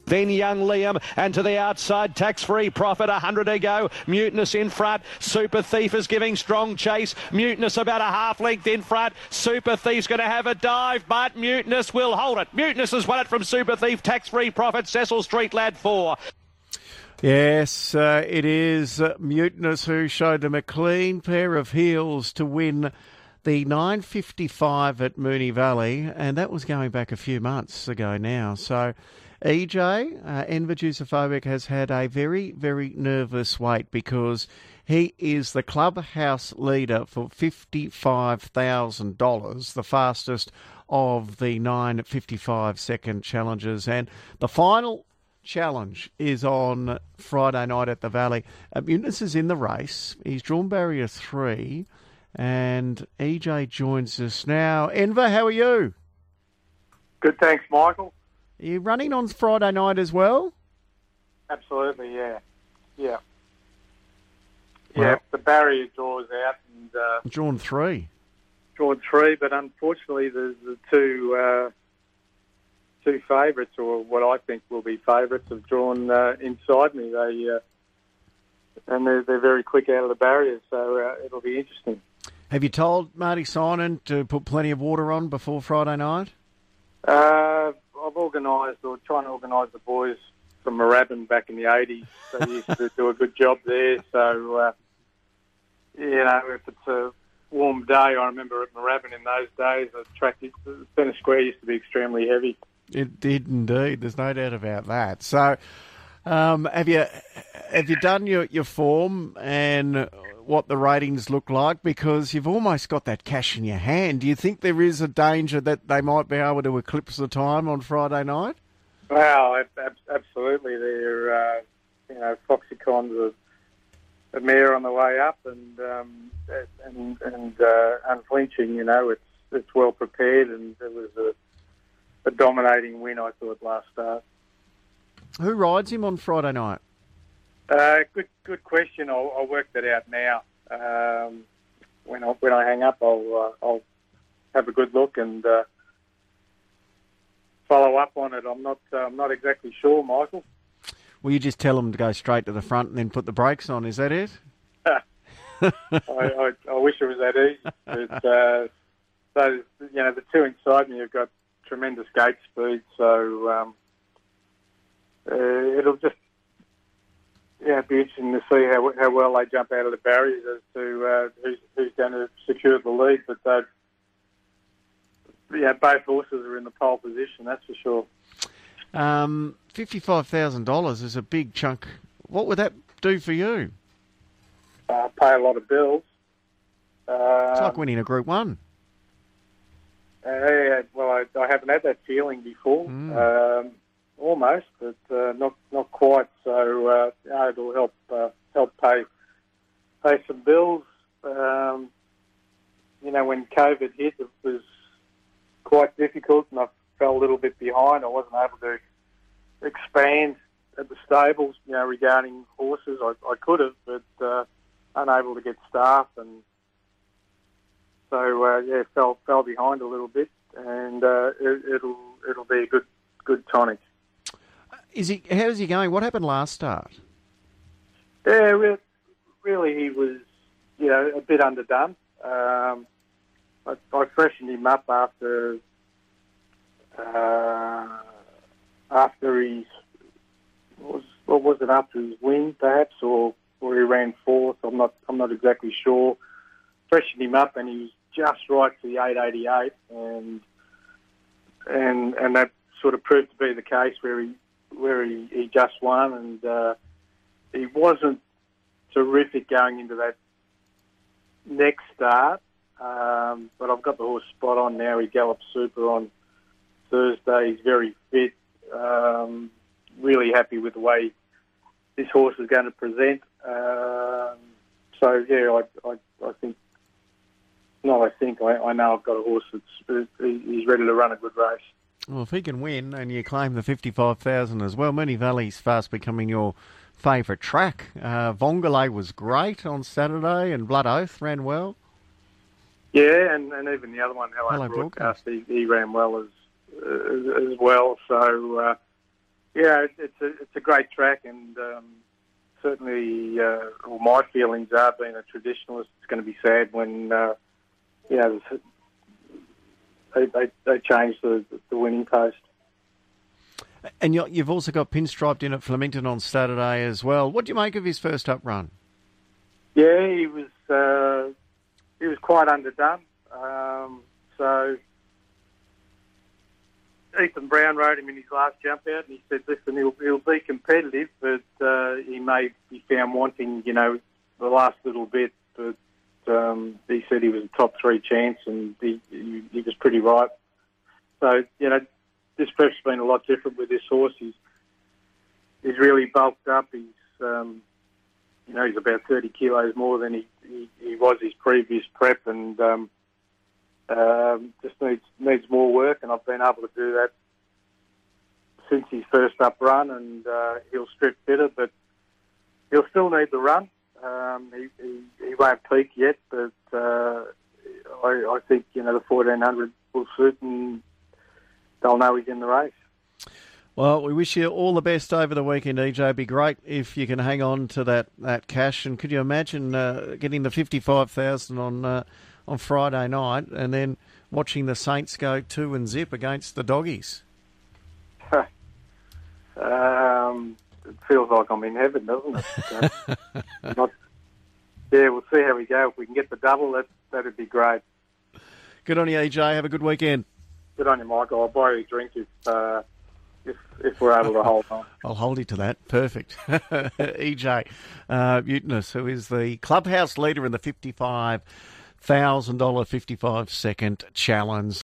Then Young Liam, and to the outside, Tax-Free Profit, 100 to go. Mutinous in front. Super Thief is giving strong chase. Mutinous about a half length in front. Super Thief's going to have a dive, but Mutinous will hold it. Mutinous has won it from Super Thief. Tax-Free Profit, Cecil Street Lad 4. Yes, it is Mutinous who showed them a clean pair of heels to win the 9.55 at Moonee Valley, and that was going back a few months ago now. So EJ, Enver Jusufovich, has had a very, very nervous wait because he is the clubhouse leader for $55,000, the fastest of the 9.55 second challenges. And the final challenge is on Friday night at the Valley. Mutinous is in the race. He's drawn barrier 3, and EJ joins us now. Enver, how are you? Good, thanks, Michael. Are you running on Friday night as well? Absolutely, yeah. Well, Yeah, the barrier draws out and drawn 3. drawn 3, but unfortunately the two favourites, or what I think will be favourites, have drawn inside me. They're very quick out of the barriers, so it'll be interesting. Have you told Marty Synan to put plenty of water on before Friday night? I've organised, or trying to organise the boys from Moorabbin back in the 80s. They used to do a good job there. So, if it's a warm day, I remember at Moorabbin in those days, the centre square used to be extremely heavy. It did indeed. There's no doubt about that. So, have you done your form and what the ratings look like? Because you've almost got that cash in your hand. Do you think there is a danger that they might be able to eclipse the time on Friday night? Well, absolutely. They're, Foxycon's a mare on the way up, and unflinching. It's well prepared, and it was a dominating win, I thought, last start. Who rides him on Friday night? Good question. I'll work that out now. When I hang up, I'll have a good look and follow up on it. I'm not exactly sure, Michael. Will you just tell them to go straight to the front and then put the brakes on? Is that it? I wish it was that easy. But, the two inside me have got tremendous gate speed, so it'll just be interesting to see how well they jump out of the barriers as to who's going to secure the lead. But both horses are in the pole position, that's for sure. $55,000 is a big chunk. What would that do for you? Pay a lot of bills. It's like winning a Group 1. I haven't had that feeling before. Almost, but not quite. So it'll help pay some bills. When COVID hit, it was quite difficult, and I fell a little bit behind. I wasn't able to expand at the stables, regarding horses. I could have, but unable to get staff, and so fell behind a little bit. And it'll be a good tonic. How's he going? What happened last start? Yeah, really, he was, a bit underdone. I freshened him up after his after his win, perhaps, or he ran fourth. I'm not exactly sure. Freshened him up, and he was just right for the 888, and that sort of proved to be the case where he just won, and he wasn't terrific going into that next start, but I've got the horse spot on now. He galloped super on Thursday. He's very fit. Really happy with the way this horse is going to present. I know I've got a horse he's ready to run a good race. Well, if he can win and you claim the $55,000 as well, Moonee Valley's fast becoming your favourite track. Vongole was great on Saturday, and Blood Oath ran well. Yeah, and even the other one, Hello Broadcast, he ran well as well. So Yeah, it's a great track, and certainly, well, my feelings are, being a traditionalist, it's going to be sad when they change the winning post. And you've also got Pinstriped in at Flemington on Saturday as well. What do you make of his first up run? Yeah, he was quite underdone. So Ethan Brown rode him in his last jump out, and he said, "Listen, he'll be competitive, but he may be found wanting, the last little bit." But he said he was a top 3 chance, and he was pretty right. So this prep's been a lot different with this horse. He's really bulked up. He's he's about 30 kilos more than he was his previous prep, and just needs more work. And I've been able to do that since his first up run, and he'll strip fitter, but he'll still need the run. He won't peak yet, but I think the 1400 will suit, and they'll know he's in the race. Well, we wish you all the best over the weekend, EJ. It'd be great if you can hang on to that cash. And could you imagine getting the 55,000 on Friday night and then watching the Saints go 2-0 against the Doggies? It feels like I'm in heaven, doesn't it? Yeah, we'll see how we go. If we can get the double, that'd be great. Good on you, EJ. Have a good weekend. Good on you, Michael. I'll buy you a drink if we're able to hold on. I'll hold you to that. Perfect. EJ Mutinous, who is the clubhouse leader in the $55,000 55-second challenge.